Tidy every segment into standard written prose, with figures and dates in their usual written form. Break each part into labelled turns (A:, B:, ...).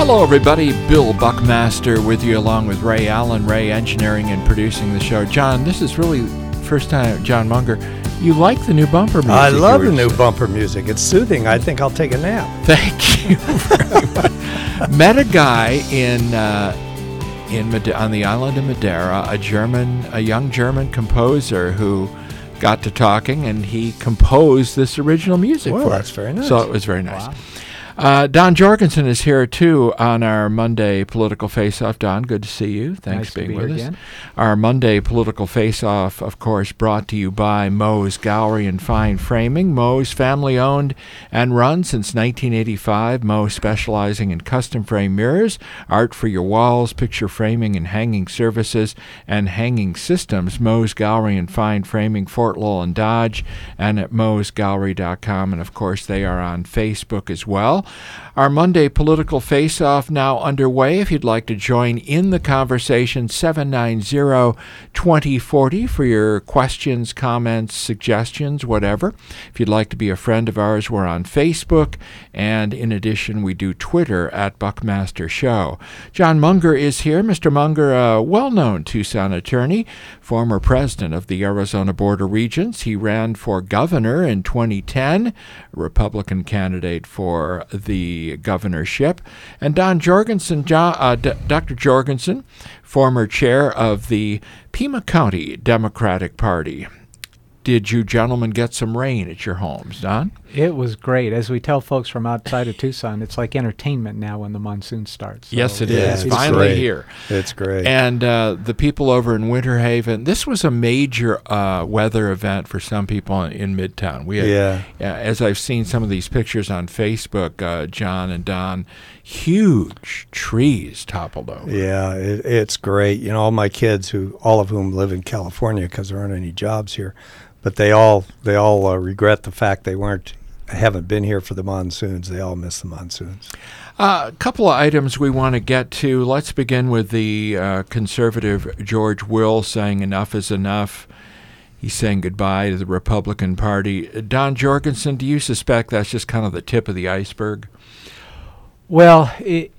A: Hello, everybody. Bill Buckmaster with you, along with Ray Allen. Ray engineering and producing the show. John, this is really first time. John Munger, you like the new bumper music?
B: I love the new bumper music. It's soothing. I think I'll take a nap.
A: Thank you very much. Met a guy on the island of Madeira, a young German composer who got to talking, and he composed this original music for us.
B: That's very nice.
A: So it was very nice.
B: Wow.
A: Don Jorgensen is here, too, on our Monday Political Face-Off. Don, good to see you. Thanks for being with us. Again. Our Monday Political Face-Off, of course, brought to you by Moe's Gallery and Fine Framing. Moe's family-owned and run since 1985. Moe specializing in custom frame mirrors, art for your walls, picture framing and hanging services, and hanging systems. Moe's Gallery and Fine Framing, Fort Lowell and Dodge, and at moesgallery.com. And, of course, they are on Facebook as well. Our Monday Political Face-Off now underway. If you'd like to join in the conversation, 790-2040 for your questions, comments, suggestions, whatever. If you'd like to be a friend of ours, we're on Facebook, and in addition, we do Twitter at Buckmaster Show. John Munger is here. Mr. Munger, a well-known Tucson attorney, former president of the Arizona Border Regents. He ran for governor in 2010, a Republican candidate for the governorship. And Don Jorgensen, Dr. Jorgensen, former chair of the Pima County Democratic Party. Did you gentlemen get some rain at your homes, Don?
C: It was great. As we tell folks from outside of Tucson, it's like entertainment now when the monsoon starts. So
A: yes, it is. It's finally
B: great.
A: Here.
B: It's great.
A: And the people over in Winter Haven, this was a major weather event for some people in Midtown. We had, as I've seen some of these pictures on Facebook, John and Don, huge trees toppled over.
B: Yeah, it's great. You know, all my kids, all of whom live in California because there aren't any jobs here, but they all regret the fact they haven't been here for the monsoons. They all miss the monsoons.
A: A couple of items we want to get to. Let's begin with the conservative George Will saying enough is enough. He's saying goodbye to the Republican Party. Don Jorgensen, do you suspect that's just kind of the tip of the iceberg?
C: Well,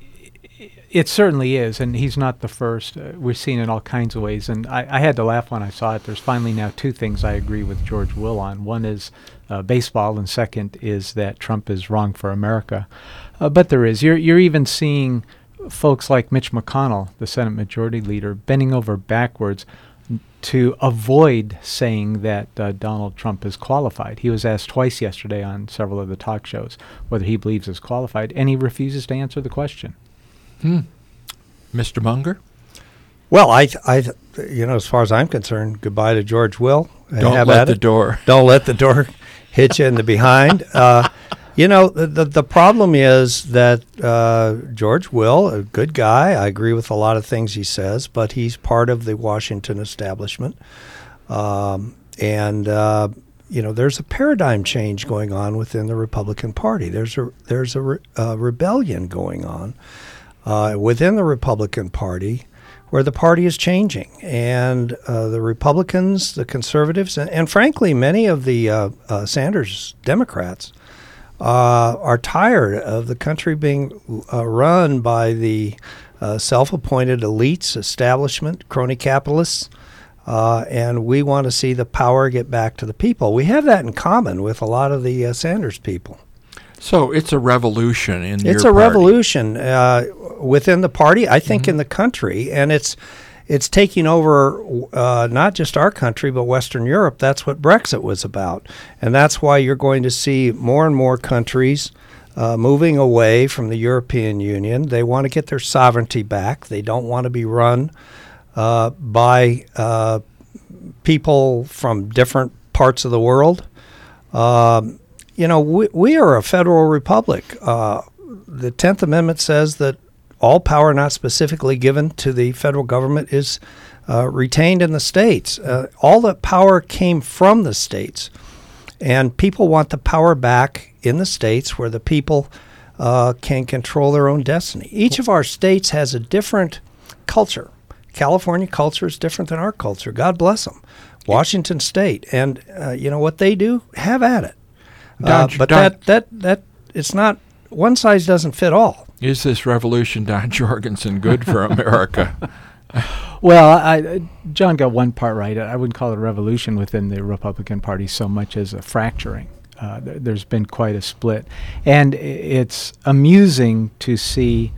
C: it certainly is, and he's not the first. We're seeing it in all kinds of ways, and I had to laugh when I saw it. There's finally now two things I agree with George Will on. One is baseball, and second is that Trump is wrong for America. But there is. You're even seeing folks like Mitch McConnell, the Senate Majority Leader, bending over backwards to avoid saying that Donald Trump is qualified. He was asked twice yesterday on several of the talk shows whether he believes is qualified, and he refuses to answer the question.
A: Mr. Munger?
B: Well, I as far as I'm concerned, goodbye to George Will.
A: Don't let the door
B: hit you in the behind. The problem is that George Will, a good guy, I agree with a lot of things he says, but he's part of the Washington establishment. There's a paradigm change going on within the Republican Party. There's a rebellion going on within the Republican Party, where the party is changing, and the Republicans, the conservatives, and frankly, many of the Sanders Democrats are tired of the country being run by the self-appointed elites, establishment, crony capitalists, and we want to see the power get back to the people. We have that in common with a lot of the Sanders people.
A: So it's a revolution in your party.
B: It's a revolution within the party, I think, in the country, and it's taking over not just our country, but Western Europe. That's what Brexit was about, and that's why you're going to see more and more countries moving away from the European Union. They want to get their sovereignty back. They don't want to be run by people from different parts of the world. We are a federal republic. The 10th Amendment says that all power not specifically given to the federal government is retained in the states. All that power came from the states, and people want the power back in the states where the people can control their own destiny. Each of our states has a different culture. California culture is different than our culture. God bless them. Washington State, and what they do, have at it. But that it's not, one size doesn't fit all.
A: Is this revolution, Don Jorgensen, good for America?
C: Well, John got one part right. I wouldn't call it a revolution within the Republican Party so much as a fracturing. There's been quite a split. And it's amusing to see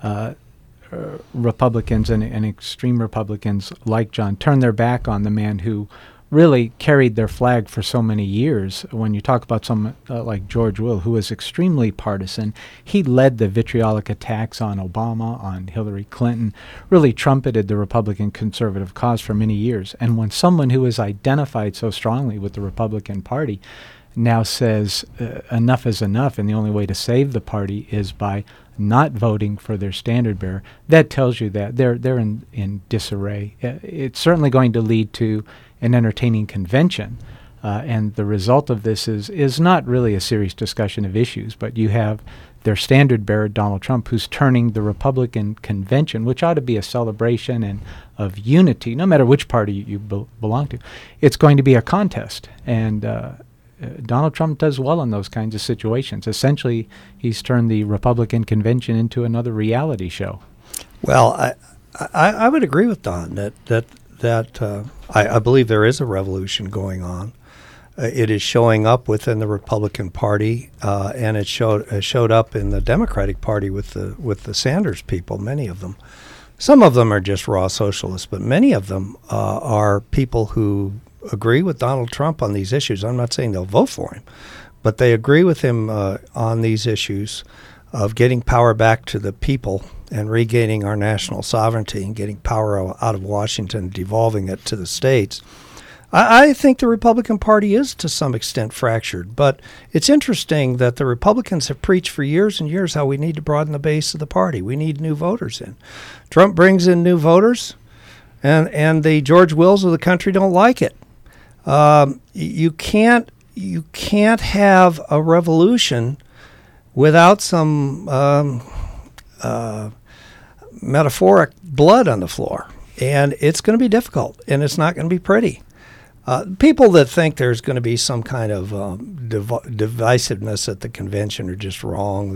C: Republicans and extreme Republicans like John turn their back on the man who really carried their flag for so many years. When you talk about someone like George Will, who was extremely partisan, he led the vitriolic attacks on Obama, on Hillary Clinton, really trumpeted the Republican conservative cause for many years. And when someone who is identified so strongly with the Republican Party now says enough is enough, and the only way to save the party is by not voting for their standard bearer, that tells you that they're in disarray. It's certainly going to lead to an entertaining convention, and the result of this is not really a serious discussion of issues, but you have their standard bearer, Donald Trump, who's turning the Republican convention, which ought to be a celebration and of unity, no matter which party you belong to. It's going to be a contest, and Donald Trump does well in those kinds of situations. Essentially, he's turned the Republican convention into another reality show.
B: Well, I would agree with Don that I believe there is a revolution going on. It is showing up within the Republican Party, and it showed up in the Democratic Party with the Sanders people. Many of them, some of them are just raw socialists, but many of them are people who agree with Donald Trump on these issues. I'm not saying they'll vote for him, but they agree with him on these issues of getting power back to the people and regaining our national sovereignty and getting power out of Washington, devolving it to the states. I think the Republican Party is to some extent fractured, but it's interesting that the Republicans have preached for years and years how we need to broaden the base of the party. We need new voters in. Trump brings in new voters, and the George Wills of the country don't like it. You can't have a revolution without some metaphoric blood on the floor, and it's going to be difficult, and it's not going to be pretty. People that think there's going to be some kind of divisiveness at the convention are just wrong.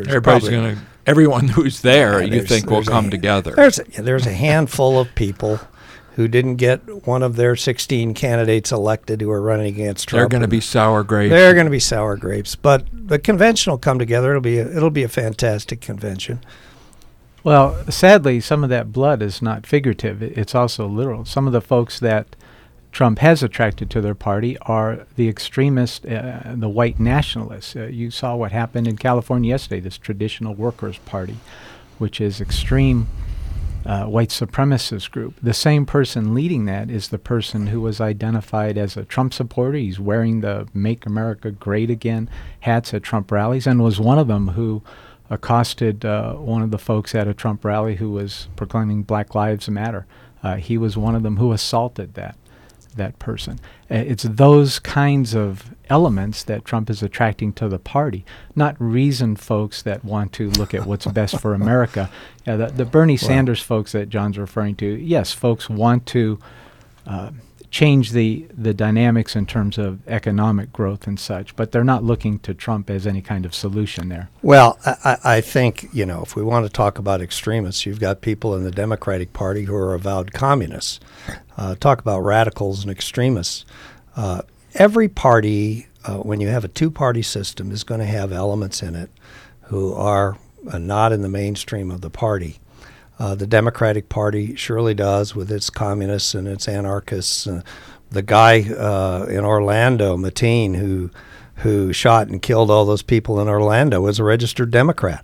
A: Everyone who's there, you think will come together.
B: There's a handful of people who didn't get one of their 16 candidates elected who are running against Trump.
A: They're going to be sour grapes.
B: They're going to be sour grapes. But the convention will come together. It'll be a fantastic convention.
C: Well, sadly, some of that blood is not figurative. It's also literal. Some of the folks that Trump has attracted to their party are the extremists, the white nationalists. You saw what happened in California yesterday, this Traditional Workers Party, which is extreme white supremacist group. The same person leading that is the person who was identified as a Trump supporter. He's wearing the Make America Great Again hats at Trump rallies, and was one of them who accosted one of the folks at a Trump rally who was proclaiming Black Lives Matter. He was one of them who assaulted that person. It's those kinds of elements that Trump is attracting to the party, not reasoned folks that want to look at what's best for America. The Bernie Sanders folks that John's referring to, yes, folks want to change the dynamics in terms of economic growth and such, but they're not looking to Trump as any kind of solution there.
B: Well, I think, if we want to talk about extremists, you've got people in the Democratic Party who are avowed communists. Talk about radicals and extremists. Every party, when you have a two-party system, is going to have elements in it who are not in the mainstream of the party. The Democratic Party surely does, with its communists and its anarchists. The guy in Orlando, Mateen, who shot and killed all those people in Orlando, was a registered Democrat.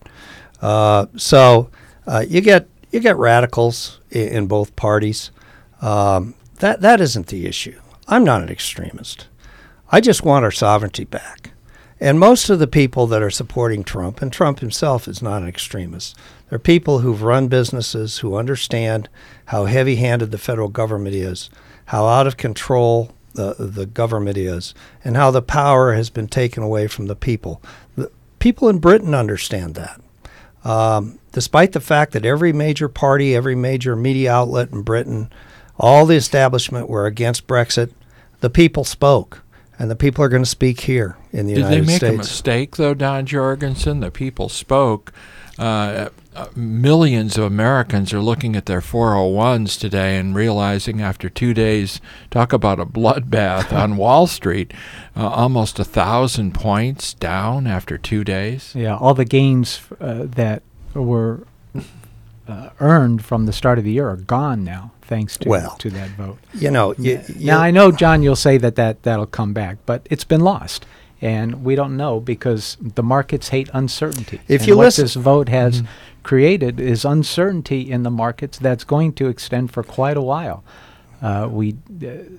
B: So you get radicals in both parties. That isn't the issue. I'm not an extremist. I just want our sovereignty back. And most of the people that are supporting Trump, and Trump himself is not an extremist, they're people who've run businesses, who understand how heavy-handed the federal government is, how out of control the government is, and how the power has been taken away from the people. The people in Britain understand that. Despite the fact that every major party, every major media outlet in Britain, all the establishment were against Brexit, the people spoke. And the people are going to speak here in the United States.
A: Did they make a mistake, though, Don Jorgensen? The people spoke. millions of Americans are looking at their 401s today and realizing after 2 days, talk about a bloodbath on Wall Street, almost 1,000 points down after 2 days.
C: Yeah, all the gains that were earned from the start of the year are gone now, thanks to that vote.
B: Now
C: I know, John, you'll say that'll come back, but it's been lost. And we don't know because the markets hate uncertainty. What this vote has created is uncertainty in the markets that's going to extend for quite a while. The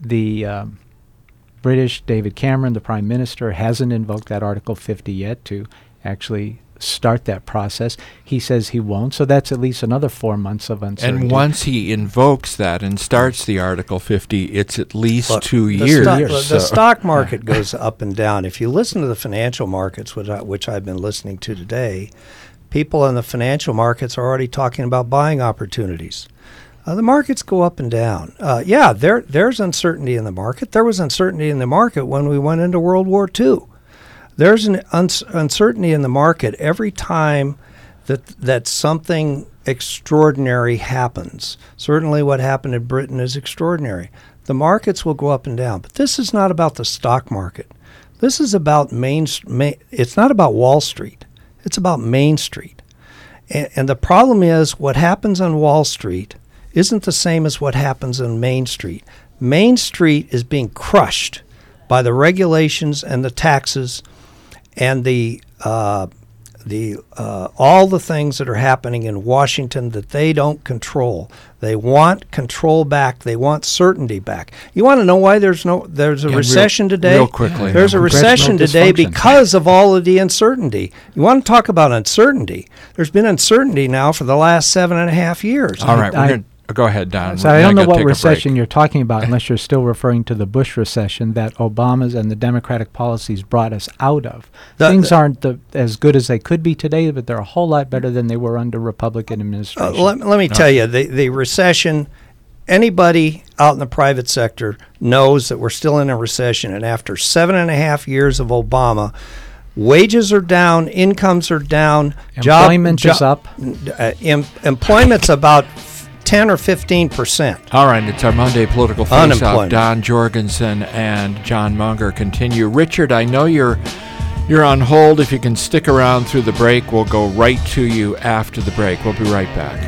C: British, David Cameron, the Prime Minister, hasn't invoked that Article 50 yet to actually start that process. He says he won't, so that's at least another 4 months of uncertainty.
A: And once he invokes that and starts the Article 50, it's at least 2 years.
B: The stock market goes up and down. If you listen to the financial markets, which I've been listening to today, people in the financial markets are already talking about buying opportunities. The markets go up and down. There's uncertainty in the market. There was uncertainty in the market when we went into World War II. There's an uncertainty in the market every time that something extraordinary happens. Certainly what happened in Britain is extraordinary. The markets will go up and down. But this is not about the stock market. This is about it's not about Wall Street. It's about Main Street. And the problem is what happens on Wall Street isn't the same as what happens on Main Street. Main Street is being crushed by the regulations and the taxes and all the things that are happening in Washington that they don't control. They want control back. They want certainty back. You want to know why there's a recession today?
A: Real quickly.
B: There's a recession today because of all of the uncertainty. You want to talk about uncertainty? There's been uncertainty now for the last 7.5 years.
A: All right, go ahead, Don.
C: So I don't know what recession you're talking about unless you're still referring to the Bush recession that Obama's and the Democratic policies brought us out of. Things aren't as good as they could be today, but they're a whole lot better than they were under Republican administration.
B: Let me tell you, the recession, anybody out in the private sector knows that we're still in a recession. And after 7.5 years of Obama, wages are down, incomes are down.
C: Employment is up.
B: Employment's about 10 or 15%.
A: All right, it's our Monday Political Face-Off. Don Jorgensen and John Munger continue. Richard, I know you're on hold. If you can stick around through the break, we'll go right to you after the break. We'll be right back.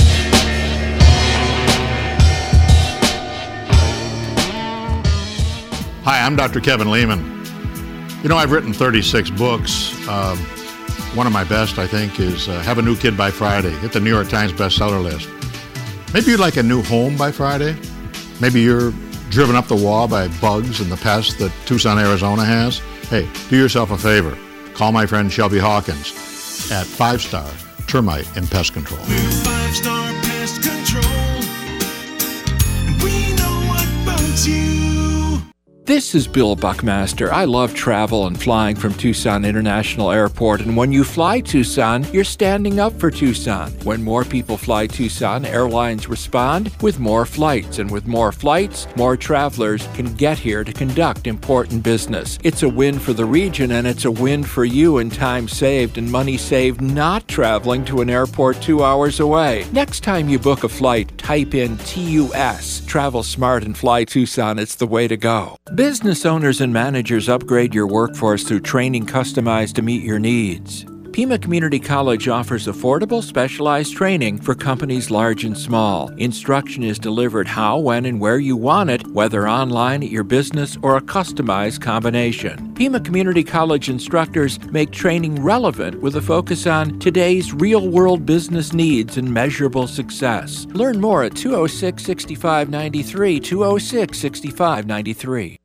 D: Hi, I'm Dr. Kevin Lehman. I've written 36 books. One of my best, I think, is Have a New Kid by Friday. Hit the New York Times bestseller list. Maybe you'd like a new home by Friday. Maybe you're driven up the wall by bugs and the pests that Tucson, Arizona has. Hey, do yourself a favor. Call my friend Shelby Hawkins at 5-Star Termite and Pest Control.
E: We're 5-Star Pest Control, and we know about you.
A: This is Bill Buckmaster. I love travel and flying from Tucson International Airport, and when you fly Tucson, you're standing up for Tucson. When more people fly Tucson, airlines respond with more flights, and with more flights, more travelers can get here to conduct important business. It's a win for the region, and it's a win for you in time saved and money saved not traveling to an airport 2 hours away. Next time you book a flight, type in TUS. Travel smart and fly Tucson. It's the way to go. Business owners and managers upgrade your workforce through training customized to meet your needs. Pima Community College offers affordable, specialized training for companies large and small. Instruction is delivered how, when, and where you want it, whether online at your business or a customized combination. Pima Community College instructors make training relevant with a focus on today's real-world business needs and measurable success. Learn more at 206-6593, 206-6593.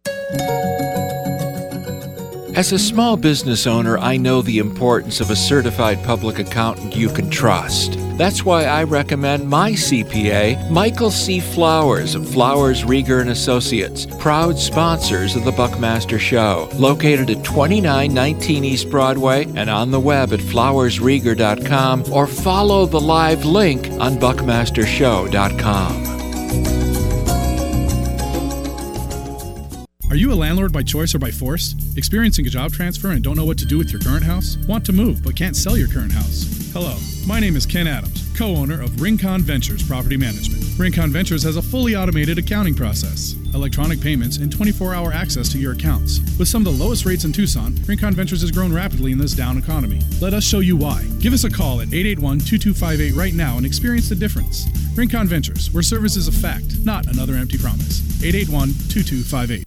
A: As a small business owner, I know the importance of a certified public accountant you can trust. That's why I recommend my CPA, Michael C. Flowers of Flowers, Rieger & Associates, proud sponsors of the Buckmaster Show, located at 2919 East Broadway and on the web at flowersrieger.com, or follow the live link on buckmastershow.com.
F: Are you a landlord by choice or by force? Experiencing a job transfer and don't know what to do with your current house? Want to move but can't sell your current house? Hello, my name is Ken Adams, co-owner of Rincon Ventures Property Management. Rincon Ventures has a fully automated accounting process, electronic payments, and 24-hour access to your accounts. With some of the lowest rates in Tucson, Rincon Ventures has grown rapidly in this down economy. Let us show you why. Give us a call at 881-2258 right now and experience the difference. Rincon Ventures, where service is a fact, not another empty promise. 881-2258.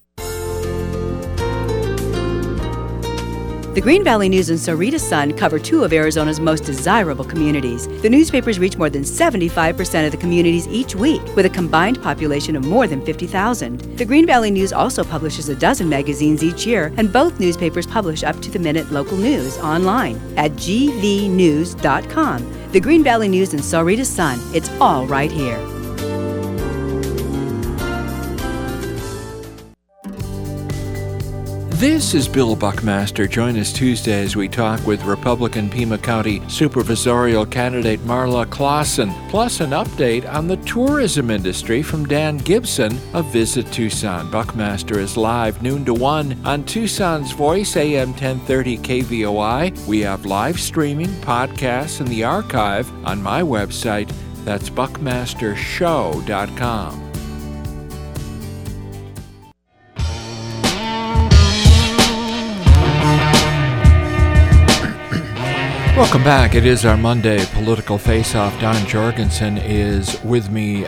G: The Green Valley News and Sarita Sun cover two of Arizona's most desirable communities. The newspapers reach more than 75% of the communities each week, with a combined population of more than 50,000. The Green Valley News also publishes a dozen magazines each year, and both newspapers publish up-to-the-minute local news online at gvnews.com. The Green Valley News and Sarita Sun, it's all right here.
A: This is Bill Buckmaster. Join us Tuesday as we talk with Republican Pima County Supervisorial candidate Marla Clausen, plus an update on the tourism industry from Dan Gibson of Visit Tucson. Buckmaster is live noon to 1 on Tucson's Voice, AM 1030 KVOI. We have live streaming, podcasts, and the archive on my website. That's buckmastershow.com. Welcome back. It is our Monday Political Face-Off. Don Jorgensen is with me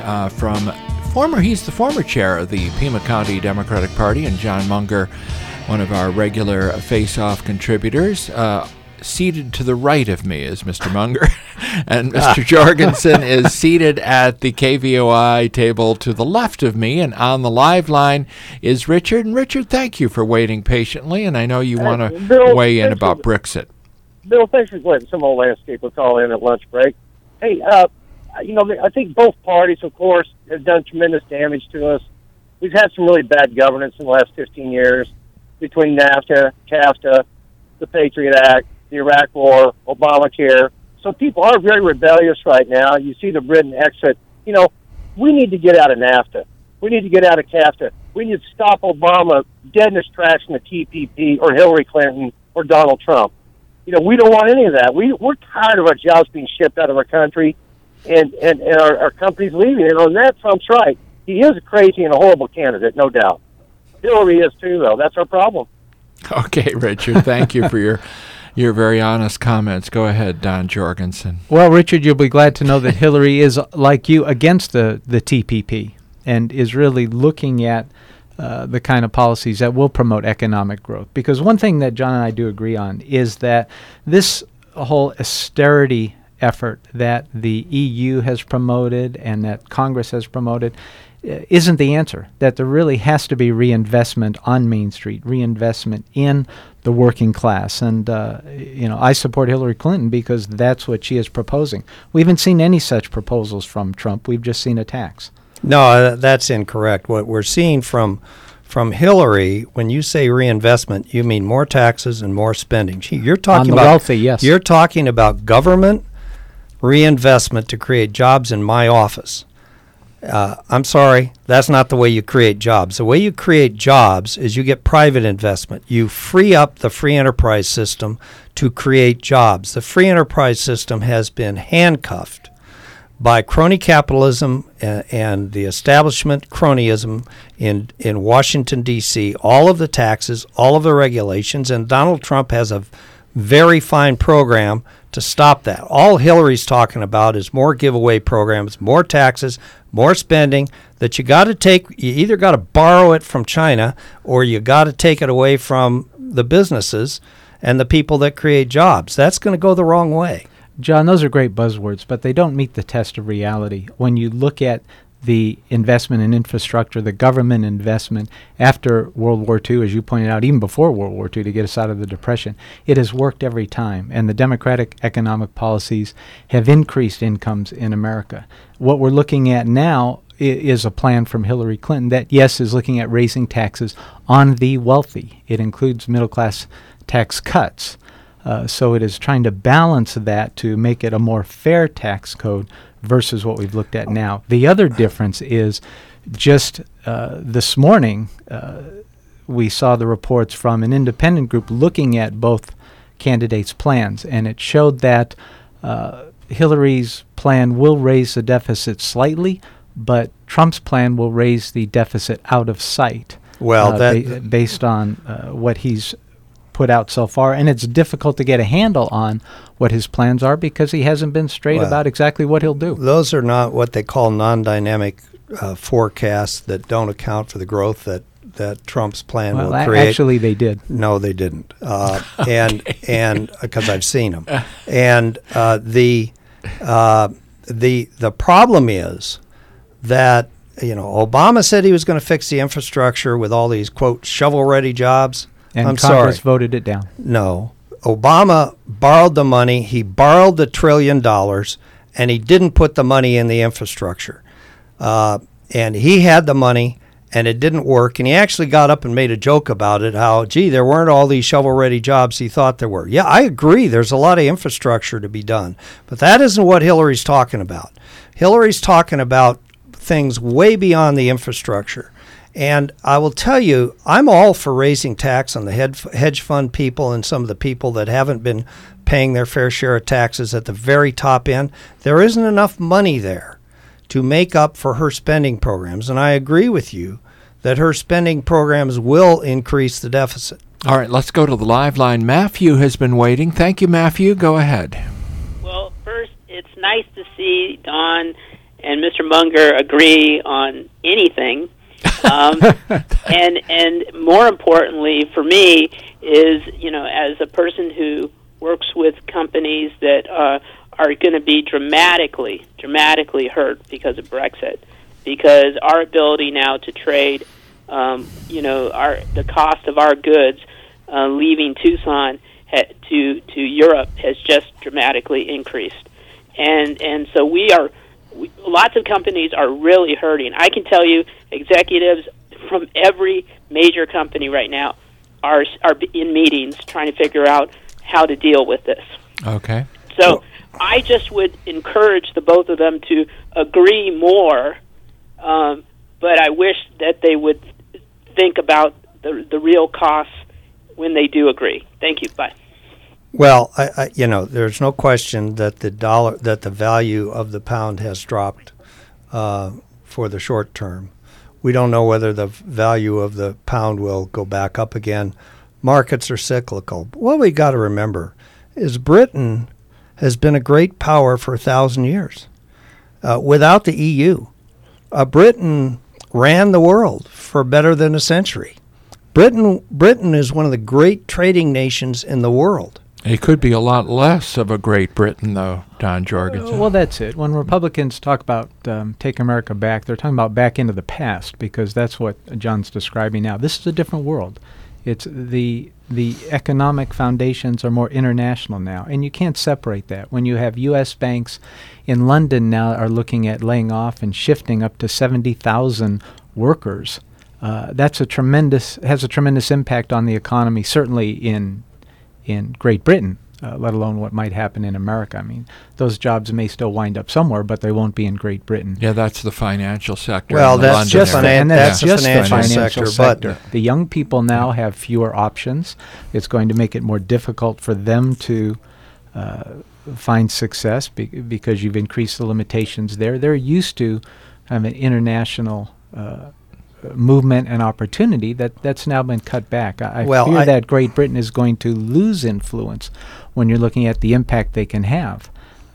A: he's the former chair of the Pima County Democratic Party, and John Munger, one of our regular Face-Off contributors. Seated to the right of me is Mr. Munger, and Mr. Jorgensen is seated at the KVOI table to the left of me, and on the live line is Richard. And Richard, thank you for waiting patiently, and I know you want to weigh in about Brexit.
H: Bill, thanks for letting some old landscaper call in at lunch break. Hey, I think both parties, of course, have done tremendous damage to us. We've had some really bad governance in the last 15 years between NAFTA, CAFTA, the Patriot Act, the Iraq War, Obamacare. So people are very rebellious right now. You see the Britain exit. We need to get out of NAFTA. We need to get out of CAFTA. We need to stop Obama dead in his tracks in the TPP or Hillary Clinton or Donald Trump. We don't want any of that. We're tired of our jobs being shipped out of our country and our companies leaving. And on that, Trump's right. He is a crazy and a horrible candidate, no doubt. Hillary is too, though. That's our problem.
A: Okay, Richard, thank you for your very honest comments. Go ahead, Don Jorgensen.
C: Well, Richard, you'll be glad to know that Hillary is, like you, against the TPP and is really looking at the kind of policies that will promote economic growth. Because one thing that John and I do agree on is that this whole austerity effort that the EU has promoted and that Congress has promoted isn't the answer, that there really has to be reinvestment on Main Street, reinvestment in the working class. And, I support Hillary Clinton because that's what she is proposing. We haven't seen any such proposals from Trump. We've just seen attacks.
B: No, that's incorrect. What we're seeing from Hillary, when you say reinvestment, you mean more taxes and more spending. You're talking about
C: wealthy, yes.
B: You're talking about government reinvestment to create jobs in my office. I'm sorry, that's not the way you create jobs. The way you create jobs is you get private investment. You free up the free enterprise system to create jobs. The free enterprise system has been handcuffed by crony capitalism and the establishment cronyism in Washington, D.C., all of the taxes, all of the regulations, and Donald Trump has a very fine program to stop that. All Hillary's talking about is more giveaway programs, more taxes, more spending that you either got to borrow it from China or you got to take it away from the businesses and the people that create jobs. That's going to go the wrong way.
C: John, those are great buzzwords, but they don't meet the test of reality. When you look at the investment in infrastructure, the government investment after World War II, as you pointed out, even before World War II, to get us out of the Depression, it has worked every time. And the Democratic economic policies have increased incomes in America. What we're looking at now is a plan from Hillary Clinton that, yes, is looking at raising taxes on the wealthy. It includes middle-class tax cuts. So it is trying to balance that to make it a more fair tax code versus what we've looked at now. The other difference is just this morning we saw the reports from an independent group looking at both candidates' plans, and it showed that Hillary's plan will raise the deficit slightly, but Trump's plan will raise the deficit out of sight.
B: Well,
C: based on what he's put out so far, and it's difficult to get a handle on what his plans are because he hasn't been straight about exactly what he'll do.
B: Those are not what they call non-dynamic forecasts that don't account for the growth that Trump's plan will create.
C: Actually, they did.
B: No, they didn't, and because I've seen them. And the problem is that Obama said he was going to fix the infrastructure with all these quote shovel-ready jobs.
C: And
B: I'm
C: Congress
B: sorry.
C: voted it down.
B: No, Obama borrowed the money. He borrowed the $1 trillion, and he didn't put the money in the infrastructure. And he had the money, and it didn't work. And he actually got up and made a joke about it, how, there weren't all these shovel-ready jobs he thought there were. Yeah, I agree. There's a lot of infrastructure to be done. But that isn't what Hillary's talking about. Hillary's talking about things way beyond the infrastructure. And I will tell you, I'm all for raising tax on the hedge fund people and some of the people that haven't been paying their fair share of taxes at the very top end. There isn't enough money there to make up for her spending programs. And I agree with you that her spending programs will increase the deficit.
A: All right, let's go to the live line. Matthew has been waiting. Thank you, Matthew. Go ahead.
I: Well, first, it's nice to see Don and Mr. Munger agree on anything. And more importantly for me is, as a person who works with companies that are going to be dramatically hurt because of Brexit, because our ability now to trade, the cost of our goods leaving Tucson to Europe has just dramatically increased, and so lots of companies are really hurting. I can tell you, executives from every major company right now are in meetings trying to figure out how to deal with this.
A: Okay.
I: So I just would encourage the both of them to agree more, but I wish that they would think about the real costs when they do agree. Thank you. Bye.
B: Well, there's no question that the value of the pound has dropped for the short term. We don't know whether the value of the pound will go back up again. Markets are cyclical. But what we got to remember is Britain has been a great power for 1,000 years. Without the EU, Britain ran the world for better than a century. Britain is one of the great trading nations in the world.
A: It could be a lot less of a Great Britain, though, Don Jorgensen.
C: Well, that's it. When Republicans talk about Take America Back, they're talking about back into the past, because that's what John's describing now. This is a different world. It's the economic foundations are more international now, and you can't separate that. When you have U.S. banks in London now are looking at laying off and shifting up to 70,000 workers, has a tremendous impact on the economy, certainly in Great Britain, let alone what might happen in America. I mean, those jobs may still wind up somewhere, but they won't be in Great Britain.
A: Yeah, that's the financial sector.
B: Well, that's just the financial sector.
C: But the young people now have fewer options. It's going to make it more difficult for them to find success because you've increased the limitations there. They're used to an international movement and opportunity that's now been cut back. I fear that Great Britain is going to lose influence when you're looking at the impact they can have.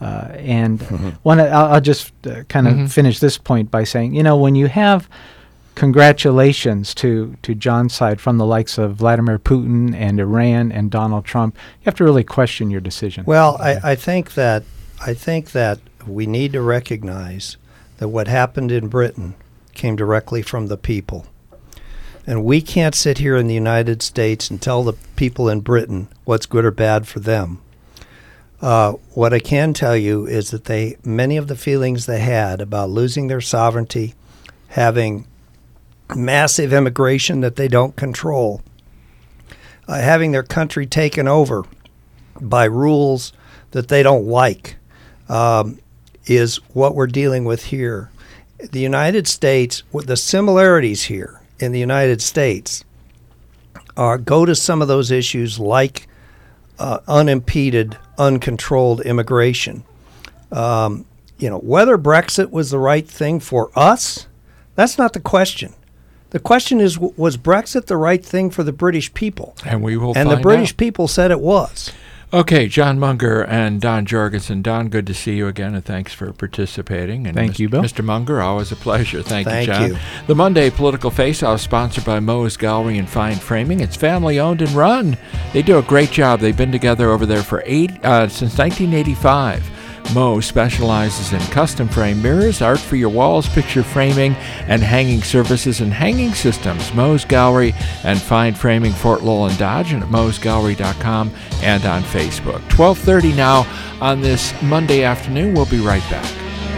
C: I'll just kind of finish this point by saying, when you have congratulations to John's side from the likes of Vladimir Putin and Iran and Donald Trump, you have to really question your decision.
B: Well, I think that we need to recognize that what happened in Britain came directly from the people. And we can't sit here in the United States and tell the people in Britain what's good or bad for them. What I can tell you is that many of the feelings they had about losing their sovereignty, having massive immigration that they don't control, having their country taken over by rules that they don't like, is what we're dealing with here. The United States, with the similarities here in the United States, go to some of those issues like unimpeded, uncontrolled immigration. Whether Brexit was the right thing for us, that's not the question. The question is, was Brexit the right thing for the British people?
A: And we will
B: find out. And the British people said it was.
A: Okay, John Munger and Don Jorgensen. Don, good to see you again, and thanks for participating. And
C: Thank you, Bill.
A: Mr. Munger, always a pleasure. Thank you, John.
B: You.
A: The Monday Political Face-Off, sponsored by Moe's Gallery and Fine Framing. It's family-owned and run. They do a great job. They've been together over there for since 1985. Moe specializes in custom frame mirrors, art for your walls, picture framing, and hanging services and hanging systems. Moe's Gallery and Fine Framing, Fort Lowell and Dodge, and at moesgallery.com and on Facebook. 12:30 now on this Monday afternoon. We'll be right back.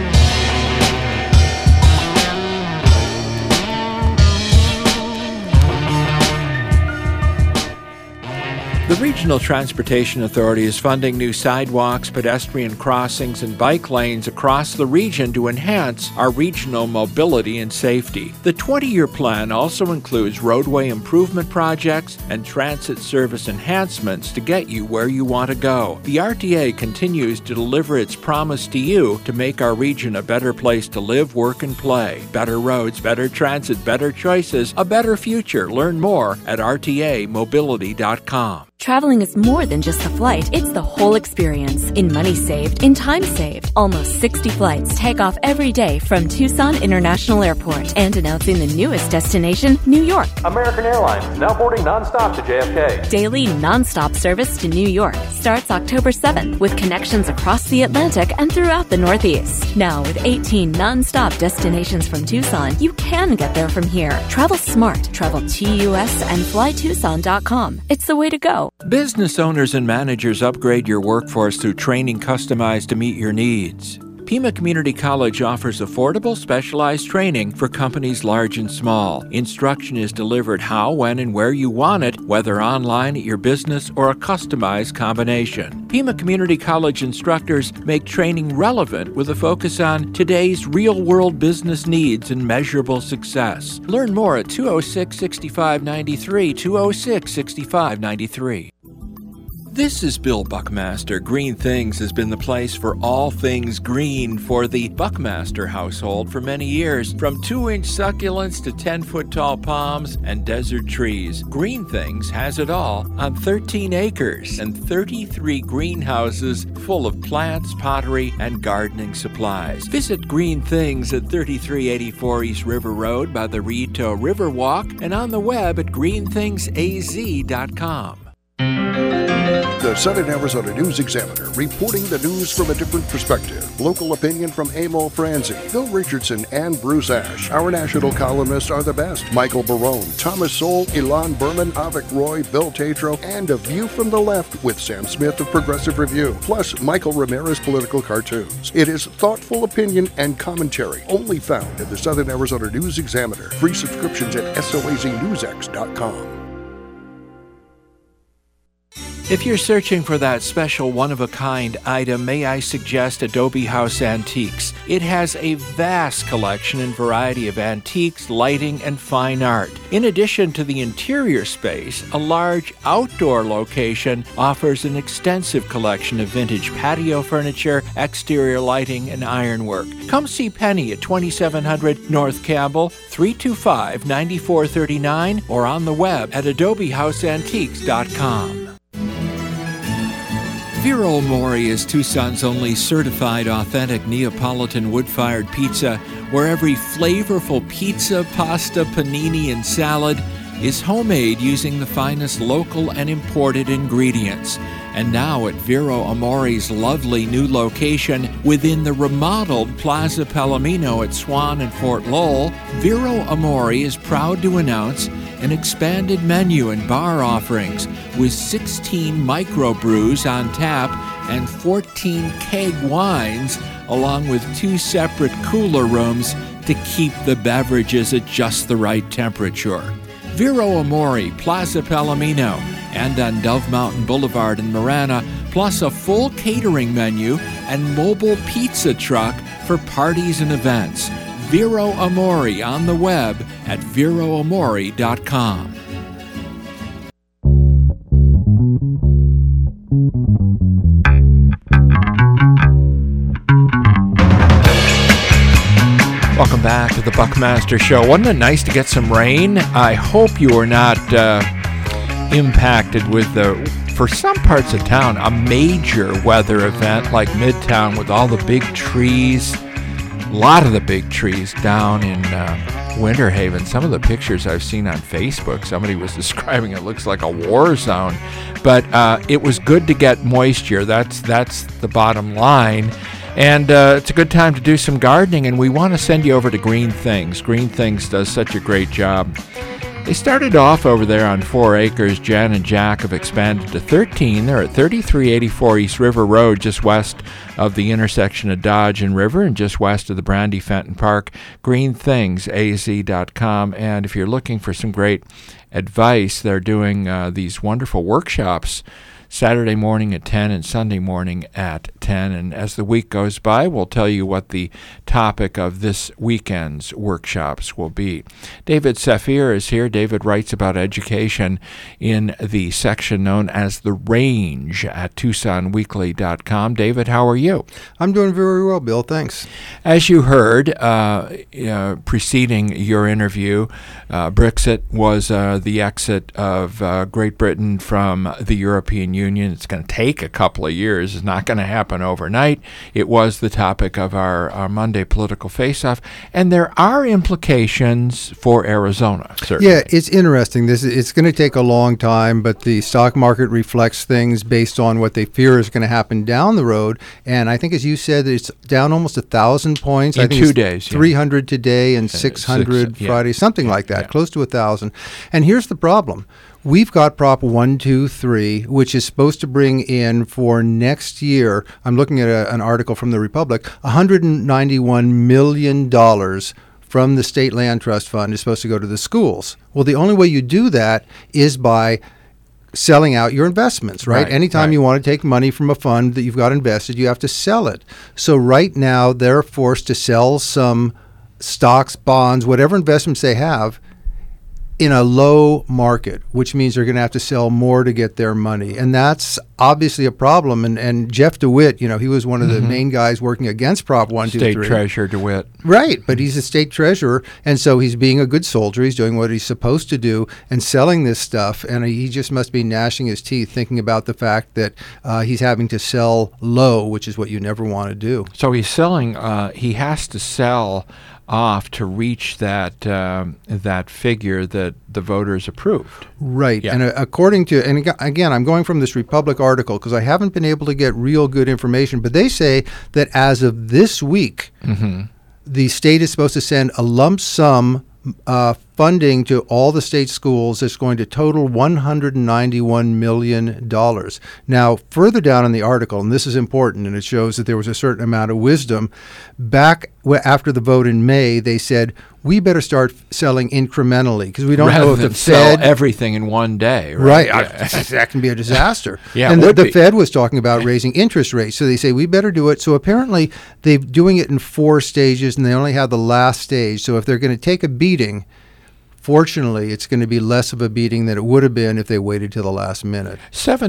A: The Regional Transportation Authority is funding new sidewalks, pedestrian crossings, and bike lanes across the region to enhance our regional mobility and safety. The 20-year plan also includes roadway improvement projects and transit service enhancements to get you where you want to go. The RTA continues to deliver its promise to you to make our region a better place to live, work, and play. Better roads, better transit, better choices, a better future. Learn more at rtamobility.com.
J: Traveling is more than just a flight, it's the whole experience. In money saved, in time saved. Almost 60 flights take off every day from Tucson International Airport. And announcing the newest destination, New York.
K: American Airlines, now boarding nonstop to JFK.
J: Daily nonstop service to New York starts October 7th with connections across the Atlantic and throughout the Northeast. Now with 18 nonstop destinations from Tucson, you can get there from here. Travel smart. Travel TUS and flytucson.com. It's the way to go.
A: Business owners and managers, upgrade your workforce through training customized to meet your needs. Pima Community College offers affordable, specialized training for companies large and small. Instruction is delivered how, when, and where you want it, whether online at your business or a customized combination. Pima Community College instructors make training relevant with a focus on today's real-world business needs and measurable success. Learn more at 206-6593, 206-6593. This is Bill Buckmaster. Green Things has been the place for all things green for the Buckmaster household for many years. From 2-inch succulents to 10-foot tall palms and desert trees, Green Things has it all on 13 acres and 33 greenhouses full of plants, pottery, and gardening supplies. Visit Green Things at 3384 East River Road by the Rito Riverwalk and on the web at greenthingsaz.com.
L: The Southern Arizona News Examiner, reporting the news from a different perspective. Local opinion from Emil Franzi, Bill Richardson, and Bruce Ash. Our national columnists are the best: Michael Barone, Thomas Sowell, Elon Berman, Avik Roy, Bill Tatro, and A View from the Left with Sam Smith of Progressive Review, plus Michael Ramirez political cartoons. It is thoughtful opinion and commentary, only found in the Southern Arizona News Examiner. Free subscriptions at soaznewsx.com.
A: If you're searching for that special one-of-a-kind item, may I suggest Adobe House Antiques. It has a vast collection and variety of antiques, lighting, and fine art. In addition to the interior space, a large outdoor location offers an extensive collection of vintage patio furniture, exterior lighting, and ironwork. Come see Penny at 2700 North Campbell, 325-9439, or on the web at adobehouseantiques.com. Vero Amore is Tucson's only certified authentic Neapolitan wood-fired pizza, where every flavorful pizza, pasta, panini, and salad is homemade using the finest local and imported ingredients. And now at Vero Amore's lovely new location within the remodeled Plaza Palomino at Swan and Fort Lowell, Vero Amore is proud to announce an expanded menu and bar offerings with 16 microbrews on tap and 14 keg wines, along with 2 separate cooler rooms to keep the beverages at just the right temperature. Vero Amore, Plaza Palomino, and on Dove Mountain Boulevard in Marana, plus a full catering menu and mobile pizza truck for parties and events. Vero Amore on the web at veroamore.com. welcome back to the Buckmaster Show. Wasn't it nice to get some rain? I hope you were not impacted with for some parts of town, a major weather event like Midtown with all the big trees. A lot of the big trees down in Winter Haven. Some of the pictures I've seen on Facebook, somebody was describing it looks like a war zone. But it was good to get moisture. That's the bottom line. And it's a good time to do some gardening, and we want to send you over to Green Things. Green Things does such a great job. They started off over there on 4 acres. Jen and Jack have expanded to 13. They're at 3384 East River Road, just west of the intersection of Dodge and River and just west of the Brandy Fenton Park. GreenThingsAZ.com. And if you're looking for some great advice, they're doing these wonderful workshops Saturday morning at 10 and Sunday morning at 10. And as the week goes by, we'll tell you what the topic of this weekend's workshops will be. David Saphir is here. David writes about education in the section known as The Range at TucsonWeekly.com. David, how are you?
M: I'm doing very well, Bill. Thanks.
A: As you heard preceding your interview, Brexit was the exit of Great Britain from the European Union. It's going to take a couple of years. It's not going to happen overnight. It was the topic of our Monday Political Face-Off, and there are implications for Arizona, certainly.
M: Yeah, it's interesting. It's going to take a long time, but the stock market reflects things based on what they fear is going to happen down the road, and I think, as you said, it's down almost 1,000 points.
A: In
M: I think
A: 2 days.
M: 300 today and 600 Friday, something like that, close to 1,000. And here's the problem. We've got Prop 123, which is supposed to bring in for next year, I'm looking at an article from the Republic, $191 million from the State Land Trust Fund is supposed to go to the schools. Well, the only way you do that is by selling out your investments, right? Anytime you want to take money from a fund that you've got invested, you have to sell it. So right now, they're forced to sell some stocks, bonds, whatever investments they have, in a low market, which means they're going to have to sell more to get their money. And that's obviously a problem. And Jeff DeWitt, he was one of the main guys working against Prop 123.
A: State Treasurer DeWitt.
M: Right, but he's a state treasurer, and so he's being a good soldier. He's doing what he's supposed to do and selling this stuff, and he just must be gnashing his teeth thinking about the fact that he's having to sell low, which is what you never want to do.
A: So he's selling, he has to sell off to reach that that figure that the voters approved.
M: Right. Yeah. And according to, and again, I'm going from this Republic article because I haven't been able to get real good information, but they say that as of this week, the state is supposed to send a lump sum funding to all the state schools that's going to total $191 million. Now, further down in the article, and this is important, and it shows that there was a certain amount of wisdom, back after the vote in May, they said, we better start selling incrementally because we don't know if the Fed...
A: sell everything in one day.
M: Right. That can be a disaster.
A: Yeah,
M: and the Fed was talking about raising interest rates, so they say, we better do it. So apparently, they're doing it in 4 stages, and they only have the last stage. So if they're going to take a beating, fortunately, it's going to be less of a beating than it would have been if they waited till the last minute.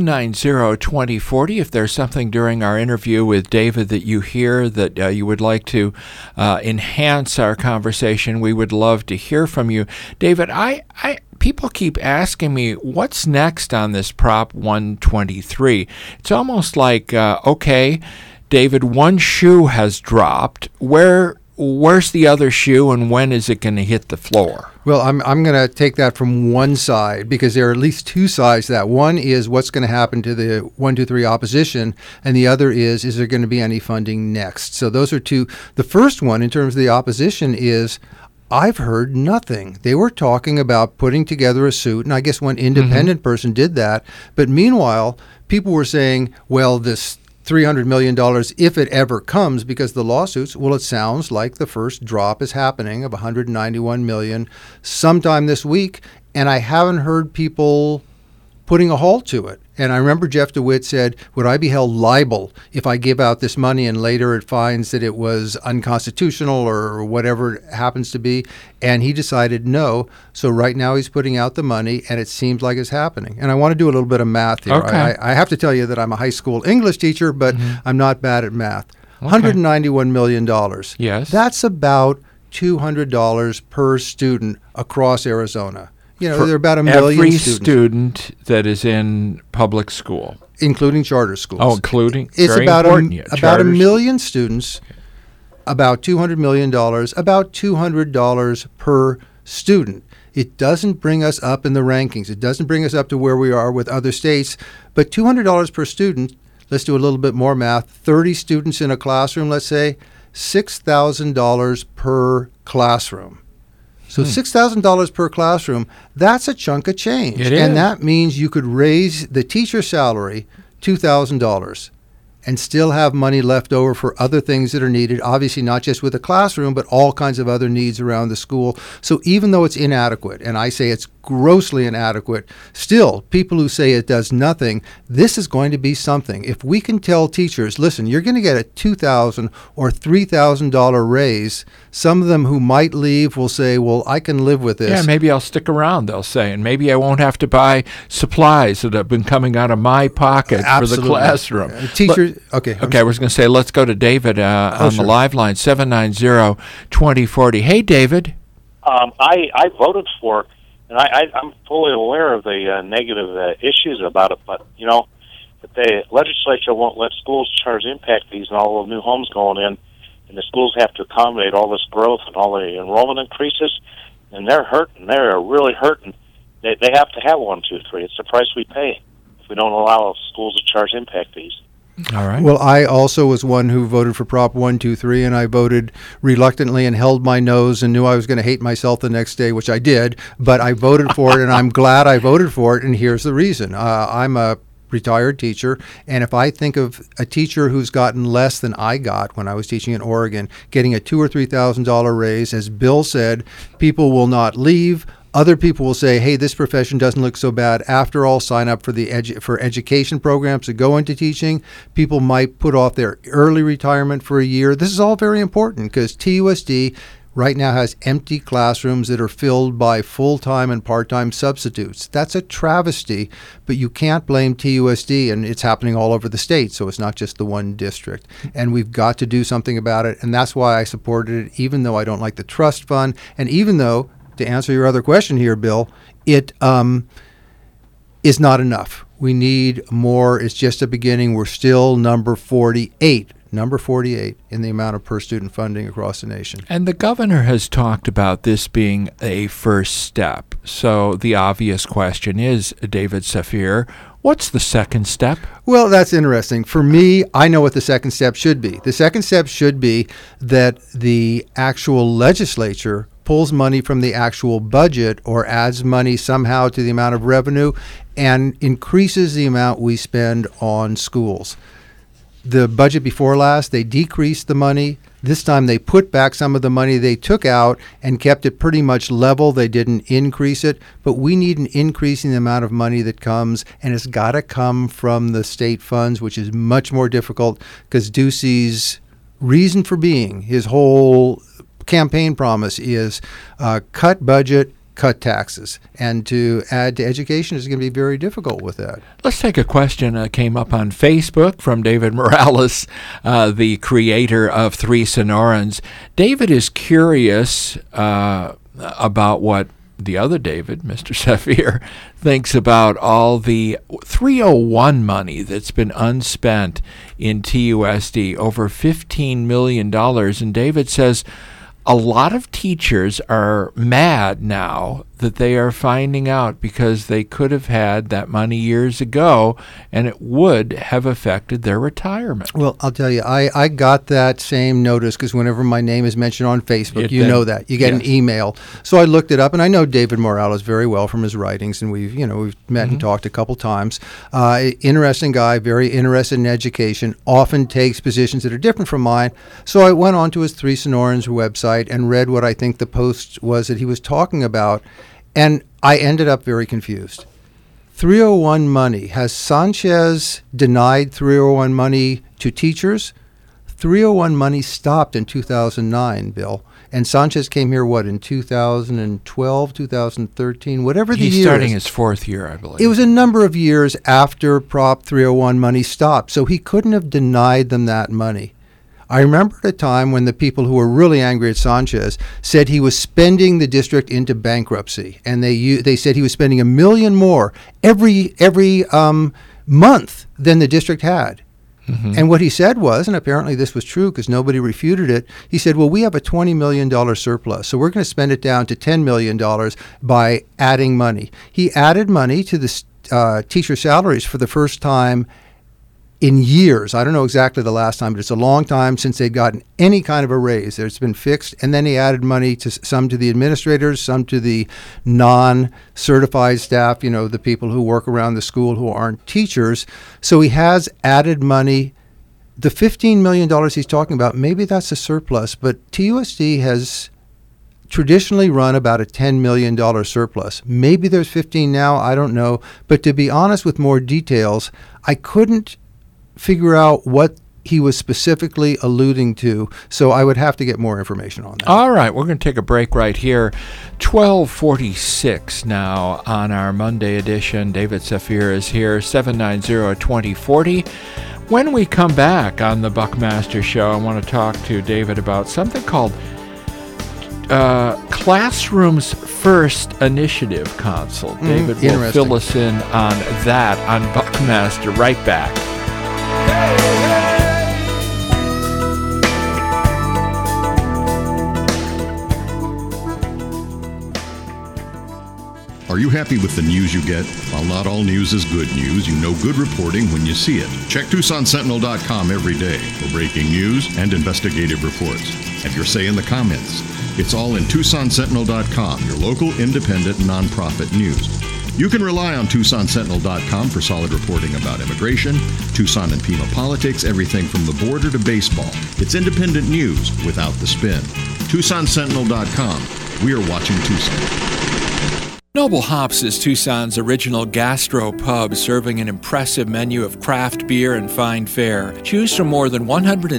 A: 790-2040. If there's something during our interview with David that you hear that you would like to enhance our conversation, we would love to hear from you. David, people keep asking me, what's next on this Prop 123? It's almost like, okay, David, one shoe has dropped. Where's the other shoe, and when is it going to hit the floor?
M: Well, I'm going to take that from one side because there are at least 2 sides to that. One is what's going to happen to the 123 opposition, and the other is there going to be any funding next? So those are 2. The first one, in terms of the opposition, is I've heard nothing. They were talking about putting together a suit, and I guess one independent person did that. But meanwhile, people were saying, well, this $300 million, if it ever comes, because the lawsuits, well, it sounds like the first drop is happening of $191 million sometime this week, and I haven't heard people putting a halt to it. And I remember Jeff DeWitt said, would I be held liable if I give out this money and later it finds that it was unconstitutional or whatever it happens to be? And he decided no. So right now he's putting out the money, and it seems like it's happening. And I want to do a little bit of math here.
A: Okay.
M: I have to tell you that I'm a high school English teacher, but I'm not bad at math. $191 million.
A: Yes.
M: That's about $200 per student across Arizona. You know,
A: For
M: there are about 1 million
A: every
M: students.
A: student that is in public school.
M: Including charter schools.
A: Oh, including?
M: It's
A: very
M: about
A: important. Yeah,
M: about 1
A: charters.
M: million students, about $200 million, about $200 per student. It doesn't bring us up in the rankings. It doesn't bring us up to where we are with other states. But $200 per student, let's do a little bit more math, 30 students in a classroom, let's say, $6,000 per classroom. So $6,000 per classroom, that's a chunk of change.
A: It
M: and
A: is.
M: that means you could raise the teacher salary $2,000 and still have money left over for other things that are needed, obviously not just with the classroom, but all kinds of other needs around the school. So even though it's inadequate, and I say it's grossly inadequate, still, people who say it does nothing, this is going to be something. If we can tell teachers, listen, you're going to get a $2,000 or $3,000 raise, some of them who might leave will say, well, I can live with this.
A: Yeah, maybe I'll stick around, they'll say, and maybe I won't have to buy supplies that have been coming out of my pocket
M: Absolutely.
A: for the classroom.
M: Teachers, okay.
A: Okay, I was going to say, let's go to David on
M: sure.
A: the live line, 790-2040. Hey, David.
N: I voted for, and I'm fully aware of the negative issues about it, but, you know, if the legislature won't let schools charge impact fees and all the new homes going in, and the schools have to accommodate all this growth and all the enrollment increases, and they're hurting. They're really hurting. They have to have 1, 2, 3. It's the price we pay if we don't allow schools to charge impact fees.
A: All right.
M: Well, I also was one who voted for Prop 123, and I voted reluctantly and held my nose and knew I was going to hate myself the next day, which I did. But I voted for it, and I'm glad I voted for it, and here's the reason. I'm a retired teacher, and if I think of a teacher who's gotten less than I got when I was teaching in Oregon, getting a $2,000 or $3,000 raise, as Bill said, people will not leave. Other people will say, hey, this profession doesn't look so bad. After all, sign up for the education programs to go into teaching. People might put off their early retirement for a year. This is all very important because TUSD right now has empty classrooms that are filled by full-time and part-time substitutes. That's a travesty, but you can't blame TUSD, and it's happening all over the state, so it's not just the one district. And we've got to do something about it, and that's why I supported it, even though I don't like the trust fund, and even though, to answer your other question here, Bill, it is not enough. We need more. It's just a beginning. We're still number 48 in the amount of per student funding across the nation.
A: And the governor has talked about this being a first step. So the obvious question is, David Safir, what's the second step?
M: Well, that's interesting. For me, I know what the second step should be. The second step should be that the actual legislature pulls money from the actual budget or adds money somehow to the amount of revenue and increases the amount we spend on schools. The budget before last, they decreased the money. This time they put back some of the money they took out and kept it pretty much level. They didn't increase it, but we need an increase in the amount of money that comes, and it's got to come from the state funds, which is much more difficult because Ducey's reason for being, his whole campaign promise is cut budget, cut taxes. And to add to education is going to be very difficult with that.
A: Let's take a question that came up on Facebook from David Morales, the creator of Three Sonorans. David is curious about what the other David, Mr. Safir, thinks about all the 301 money that's been unspent in TUSD, over $15 million. And David says, a lot of teachers are mad now that they are finding out because they could have had that money years ago and it would have affected their retirement.
M: Well, I'll tell you, I got that same notice because whenever my name is mentioned on Facebook, you know that. You get an email. So I looked it up, and I know David Morales very well from his writings, and we've met and talked a couple times. Interesting guy, very interested in education, often takes positions that are different from mine. So I went on to his Three Sonorans website and read what I think the post was that he was talking about, and I ended up very confused. 301 money. Has Sanchez denied 301 money to teachers? 301 money stopped in 2009, Bill. And Sanchez came here, in 2012, 2013, whatever the year.
A: He's starting his fourth year, I believe.
M: It was a number of years after Prop 301 money stopped, so he couldn't have denied them that money. I remember at a time when the people who were really angry at Sanchez said he was spending the district into bankruptcy, and they said he was spending $1 million more every month than the district had. Mm-hmm. And what he said was, and apparently this was true because nobody refuted it, he said, well, we have a $20 million surplus, so we're going to spend it down to $10 million by adding money. He added money to the teacher salaries for the first time in years. I don't know exactly the last time, but it's a long time since they'd gotten any kind of a raise. It's been fixed. And then he added money to some to the administrators, some to the non-certified staff, the people who work around the school who aren't teachers. So he has added money. The $15 million he's talking about, maybe that's a surplus, but TUSD has traditionally run about a $10 million surplus. Maybe there's 15 now, I don't know. But to be honest with more details, I couldn't figure out what he was specifically alluding to, so I would have to get more information on that.
A: All right, we're going to take a break right here. 12:46 now on our Monday edition. David Safir is here, 790-2040. When we come back on the Buckmaster Show, I want to talk to David about something called Classrooms First Initiative Console. David will fill us in on that on Buckmaster. Right back.
O: Are you happy with the news you get? While not all news is good news, you know good reporting when you see it. Check TucsonSentinel.com every day for breaking news and investigative reports. Have your say in the comments. It's all in TucsonSentinel.com, your local independent nonprofit news. You can rely on TucsonSentinel.com for solid reporting about immigration, Tucson and Pima politics, everything from the border to baseball. It's independent news without the spin. TucsonSentinel.com. We are watching Tucson.
A: Noble Hops is Tucson's original gastro pub, serving an impressive menu of craft beer and fine fare. Choose from more than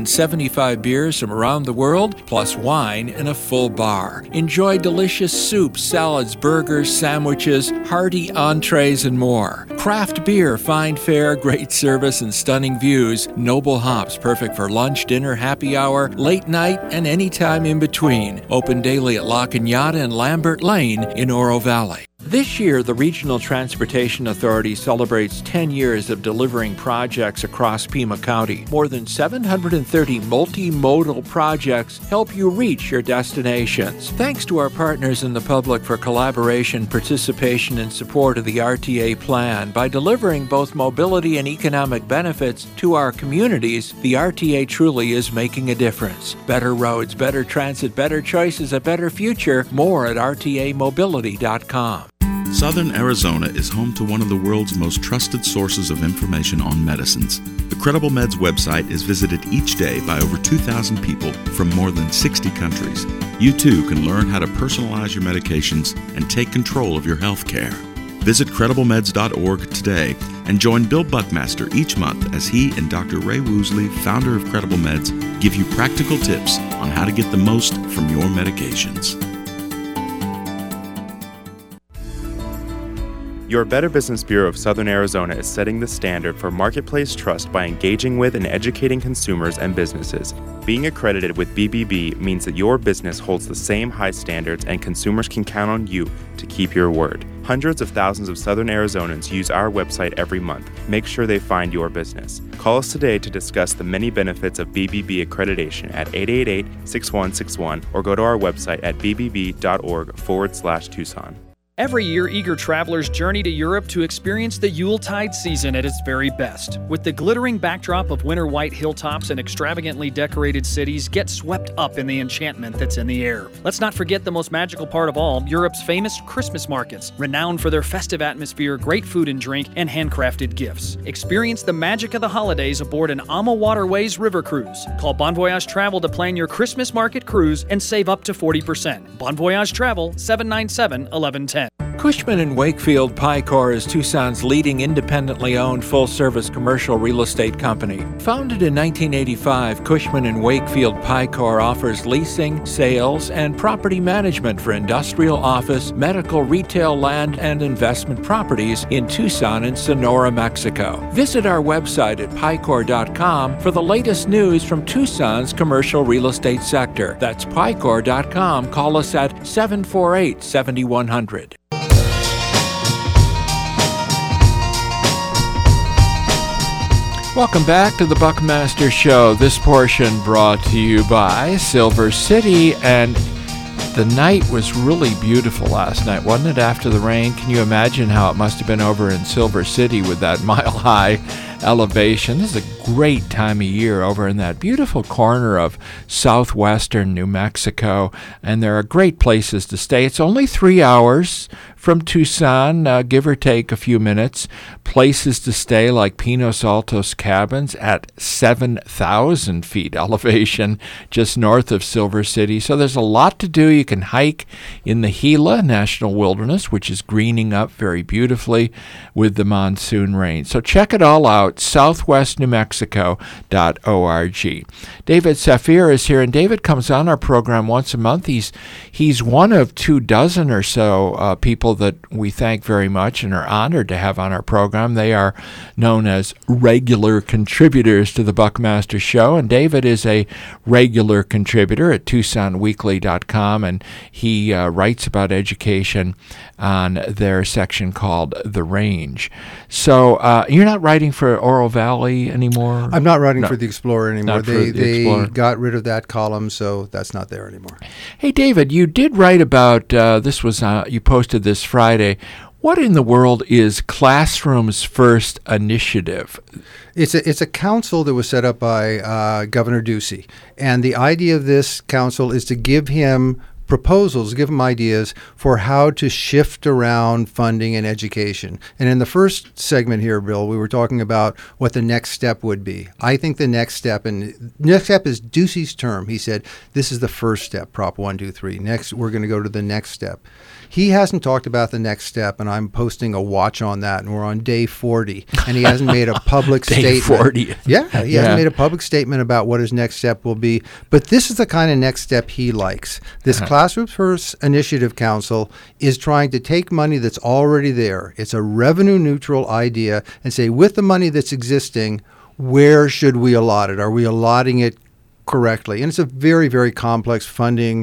A: 175 beers from around the world, plus wine and a full bar. Enjoy delicious soups, salads, burgers, sandwiches, hearty entrees, and more. Craft beer, fine fare, great service, and stunning views. Noble Hops, perfect for lunch, dinner, happy hour, late night, and any time in between. Open daily at La Cañada and Lambert Lane in Oro Valley. This year, the Regional Transportation Authority celebrates 10 years of delivering projects across Pima County. More than 730 multimodal projects help you reach your destinations. Thanks to our partners in the public for collaboration, participation, and support of the RTA plan. By delivering both mobility and economic benefits to our communities, the RTA truly is making a difference. Better roads, better transit, better choices, a better future. More at rtamobility.com.
P: Southern Arizona is home to one of the world's most trusted sources of information on medicines. The Credible Meds website is visited each day by over 2,000 people from more than 60 countries. You too can learn how to personalize your medications and take control of your health care. Visit CredibleMeds.org today and join Bill Buckmaster each month as he and Dr. Ray Woosley, founder of Credible Meds, give you practical tips on how to get the most from your medications.
Q: Your Better Business Bureau of Southern Arizona is setting the standard for marketplace trust by engaging with and educating consumers and businesses. Being accredited with BBB means that your business holds the same high standards and consumers can count on you to keep your word. Hundreds of thousands of Southern Arizonans use our website every month. Make sure they find your business. Call us today to discuss the many benefits of BBB accreditation at 888-6161 or go to our website at bbb.org/Tucson.
R: Every year, eager travelers journey to Europe to experience the Yuletide season at its very best. With the glittering backdrop of winter white hilltops and extravagantly decorated cities, get swept up in the enchantment that's in the air. Let's not forget the most magical part of all, Europe's famous Christmas markets, renowned for their festive atmosphere, great food and drink, and handcrafted gifts. Experience the magic of the holidays aboard an AMA Waterways river cruise. Call Bon Voyage Travel to plan your Christmas market cruise and save up to 40%. Bon Voyage Travel, 797-1110.
A: Cushman & Wakefield Picor is Tucson's leading independently owned full-service commercial real estate company. Founded in 1985, Cushman & Wakefield Picor offers leasing, sales, and property management for industrial, office, medical, retail, land, and investment properties in Tucson and Sonora, Mexico. Visit our website at picor.com for the latest news from Tucson's commercial real estate sector. That's picor.com. Call us at 748-7100. Welcome back to the Buckmaster Show. This portion brought to you by Silver City, and the night was really beautiful last night, wasn't it, after the rain? Can you imagine how it must have been over in Silver City with that mile-high elevation? This is a great time of year over in that beautiful corner of southwestern New Mexico, and there are great places to stay. It's only 3 hours from Tucson, give or take a few minutes. Places to stay like Pinos Altos Cabins at 7,000 feet elevation just north of Silver City. So there's a lot to do. You can hike in the Gila National Wilderness, which is greening up very beautifully with the monsoon rain. So check it all out, southwestnewmexico.org. David Safir is here, and David comes on our program once a month. He's one of 24 or so people that we thank very much and are honored to have on our program. They are known as regular contributors to the Buckmaster Show, and David is a regular contributor at TucsonWeekly.com, and he writes about education on their section called The Range. So you're not writing for Oro Valley anymore?
M: I'm not writing for The Explorer anymore.
A: They
M: got rid of that column, so that's not there anymore.
A: Hey, David, you did write about, you posted this Friday. What in the world is Classrooms First Initiative?
M: It's a council that was set up by Governor Ducey. And the idea of this council is to give him proposals, give him ideas for how to shift around funding and education. And in the first segment here, Bill, we were talking about what the next step would be. I think the next step is Ducey's term. He said, this is the first step, Prop 123. Next, we're going to go to the next step. He hasn't talked about the next step, and I'm posting a watch on that, and we're on day 40, and he hasn't made a public
A: day
M: statement.
A: 40.
M: Yeah, he hasn't made a public statement about what his next step will be, but this is the kind of next step he likes. This Classrooms First Initiative Council is trying to take money that's already there. It's a revenue-neutral idea, and say, with the money that's existing, where should we allot it? Are we allotting it correctly? And it's a very, very complex funding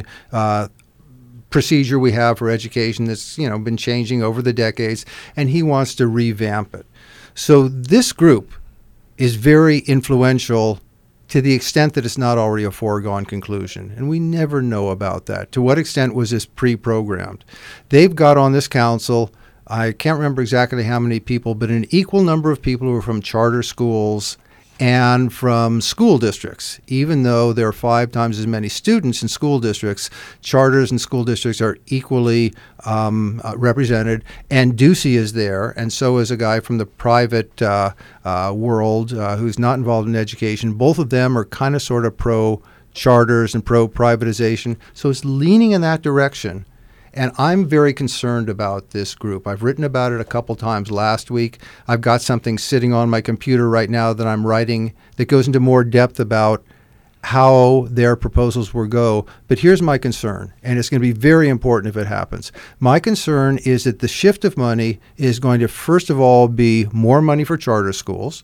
M: procedure we have for education that's been changing over the decades, and he wants to revamp it. So this group is very influential to the extent that it's not already a foregone conclusion, and we never know about that. To what extent was this pre-programmed? They've got on this council, I can't remember exactly how many people, but an equal number of people who are from charter schools and from school districts. Even though there are 5 times as many students in school districts, charters and school districts are equally represented, and Ducey is there, and so is a guy from the private world who's not involved in education. Both of them are kind of sort of pro-charters and pro-privatization, so it's leaning in that direction. And I'm very concerned about this group. I've written about it a couple times last week. I've got something sitting on my computer right now that I'm writing that goes into more depth about how their proposals will go. But here's my concern, and it's going to be very important if it happens. My concern is that the shift of money is going to, first of all, be more money for charter schools,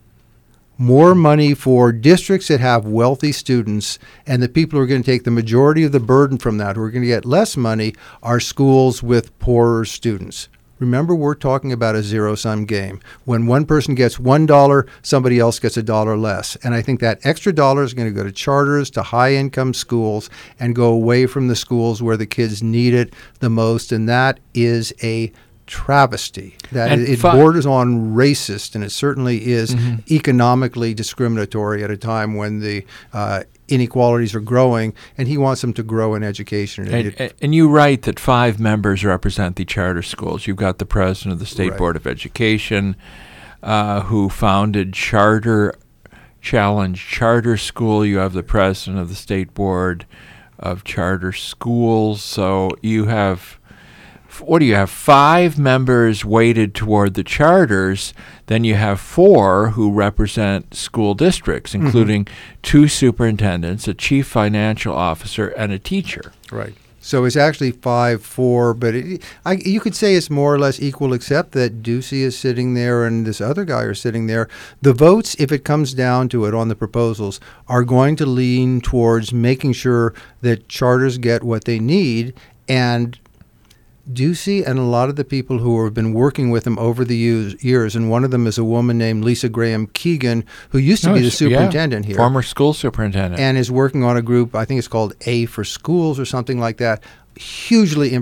M: more money for districts that have wealthy students, and the people who are going to take the majority of the burden from that, who are going to get less money, are schools with poorer students. Remember, we're talking about a zero-sum game. When one person gets $1, somebody else gets $1 less. And I think that extra dollar is going to go to charters, to high-income schools, and go away from the schools where the kids need it the most, and that is a travesty. That it borders on racist, and it certainly is economically discriminatory at a time when the inequalities are growing, and he wants them to grow in education.
A: And you write that 5 members represent the charter schools. You've got the president of the State Board of Education, who founded Challenge Charter School. You have the president of the State Board of Charter Schools. So you have what do you have? 5 members weighted toward the charters. Then you have 4 who represent school districts, including 2 superintendents, a chief financial officer, and a teacher.
M: Right. So it's actually 5-4, but you could say it's more or less equal, except that Ducey is sitting there and this other guy are sitting there. The votes, if it comes down to it on the proposals, are going to lean towards making sure that charters get what they need, and Ducey and a lot of the people who have been working with him over the years, and one of them is a woman named Lisa Graham Keegan, who used to be the superintendent here.
A: Former school superintendent.
M: And is working on a group, I think it's called A for Schools or something like that, hugely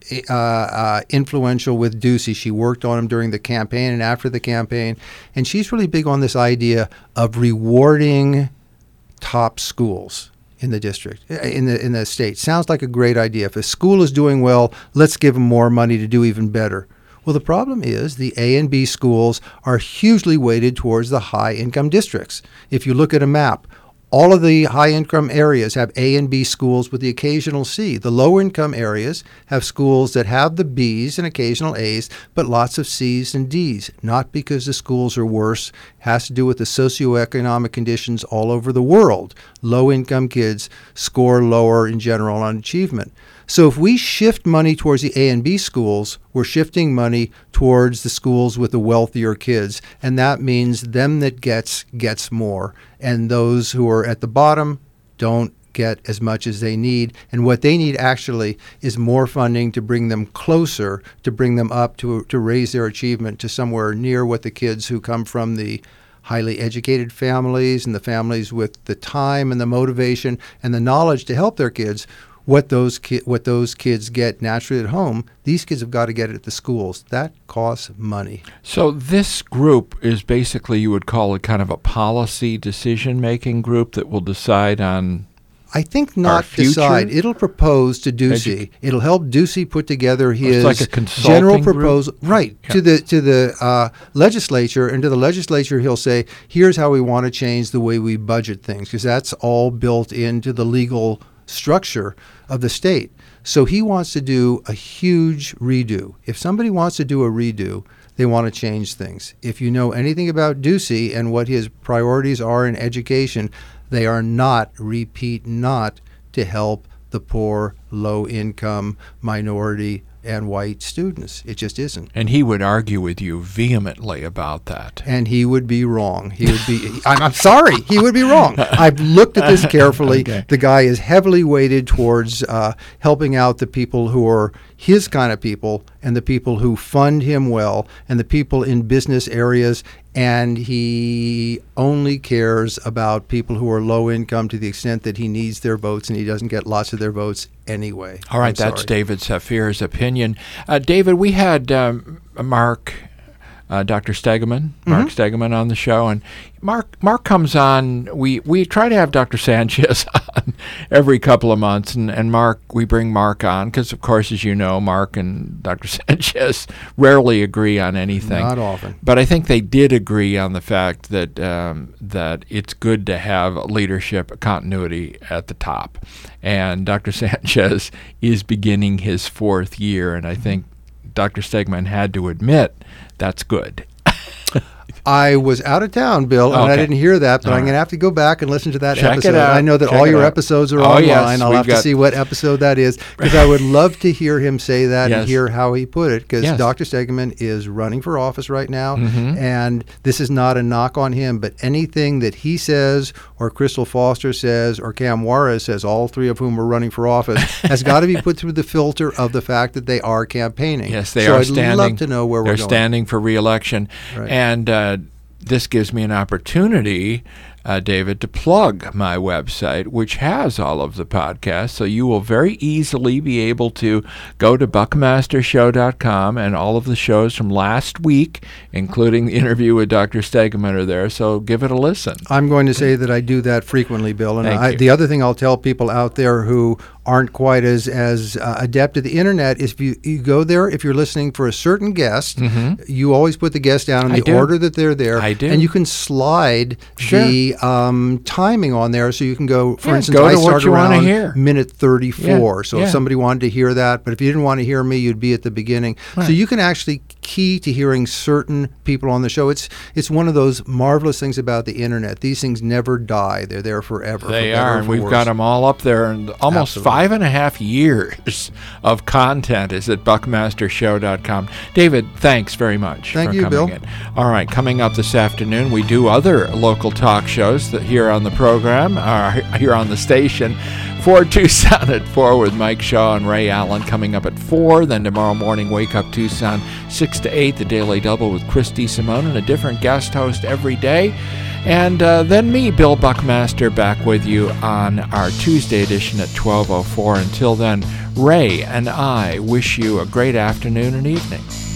M: influential with Ducey. She worked on him during the campaign and after the campaign, and she's really big on this idea of rewarding top schools in the district, in the state. Sounds like a great idea. If a school is doing well, let's give them more money to do even better. Well, the problem is the A and B schools are hugely weighted towards the high-income districts. If you look at a map, all of the high-income areas have A and B schools with the occasional C. The low-income areas have schools that have the Bs and occasional As, but lots of Cs and Ds. Not because the schools are worse. It has to do with the socioeconomic conditions all over the world. Low-income kids score lower in general on achievement. So if we shift money towards the A and B schools, we're shifting money towards the schools with the wealthier kids, and that means them that gets more, and those who are at the bottom don't get as much as they need. And what they need actually is more funding to bring them closer, to bring them up, to raise their achievement to somewhere near what the kids who come from the highly educated families and the families with the time and the motivation and the knowledge to help their kids, what those kids get naturally at home, these kids have got to get it at the schools. That costs money.
A: So this group is basically, you would call it kind of a policy decision-making group that will decide on
M: I think not decide. It'll propose to Ducey. It'll help Ducey put together his
A: like a
M: general proposal.
A: Group?
M: Right. Yeah. To the legislature, and to the legislature he'll say, here's how we want to change the way we budget things, because that's all built into the legal structure of the state. So he wants to do a huge redo. If somebody wants to do a redo, they want to change things. If you know anything about Ducey and what his priorities are in education, they are not to help the poor, low-income, minority, and white students. It just isn't.
A: And he would argue with you vehemently about that.
M: And he would be wrong. He would be, I'm sorry, he would be wrong. I've looked at this carefully. Okay. The guy is heavily weighted towards helping out the people who are his kind of people and the people who fund him well and the people in business areas. And he only cares about people who are low income to the extent that he needs their votes, and he doesn't get lots of their votes anyway.
A: All right, that's David Safir's opinion. David, we had Dr. Stegeman, Mark Stegeman on the show, and Mark comes on. We try to have Dr. Sanchez on every couple of months, and we bring Mark on because, of course, as you know, Mark and Dr. Sanchez rarely agree on anything.
M: Not often.
A: But I think they did agree on the fact that that it's good to have leadership continuity at the top, and Dr. Sanchez is beginning his 4th year, and I think Dr. Stegeman had to admit that's good.
M: I was out of town, Bill, and I didn't hear that, but I'm going to have to go back and listen to that episode. I know that all your episodes are online. Yes, I'll have to see what episode that is, because I would love to hear him say that and hear how he put it, because Dr. Stegeman is running for office right now, and this is not a knock on him, but anything that he says or Crystal Foster says or Cam Juarez says, all 3 of whom are running for office, has got to be put through the filter of the fact that they are campaigning.
A: Yes, they are standing.
M: I'd love to know where we're going.
A: They're standing for re-election. Right. And this gives me an opportunity, David, to plug my website, which has all of the podcasts. So you will very easily be able to go to buckmastershow.com, and all of the shows from last week, including the interview with Dr. Stegeman, are there. So give it a listen.
M: I'm going to say that I do that frequently, Bill. And the other thing I'll tell people out there who aren't quite as adept at the internet is if you go there, if you're listening for a certain guest, you always put the guest down in the order that they're there.
A: I do.
M: And you can slide the timing on there, so you can go. For instance,
A: go to
M: I
A: what
M: start
A: you want to
M: around
A: hear.
M: minute 34. So
A: Yeah.
M: if somebody wanted to hear that, but if you didn't want to hear me, you'd be at the beginning.
A: Right.
M: So you can actually key to hearing certain people on the show. It's one of those marvelous things about the internet. These things never die. They're there forever.
A: They
M: for better
A: are,
M: or
A: and
M: for
A: we've
M: worse.
A: got them all up there, and almost
M: Absolutely.
A: 5.5 years of content is at buckmastershow.com. David, thanks very much
M: Thank
A: for
M: you,
A: coming
M: Bill.
A: in. All right, coming up this afternoon, we do other local talk shows that here on the program, here on the station. For Tucson at 4 with Mike Shaw and Ray Allen coming up at 4. Then tomorrow morning, Wake Up Tucson, 6 to 8, the Daily Double with Christy Simone and a different guest host every day. And then me, Bill Buckmaster, back with you on our Tuesday edition at 12:04. Until then, Ray and I wish you a great afternoon and evening.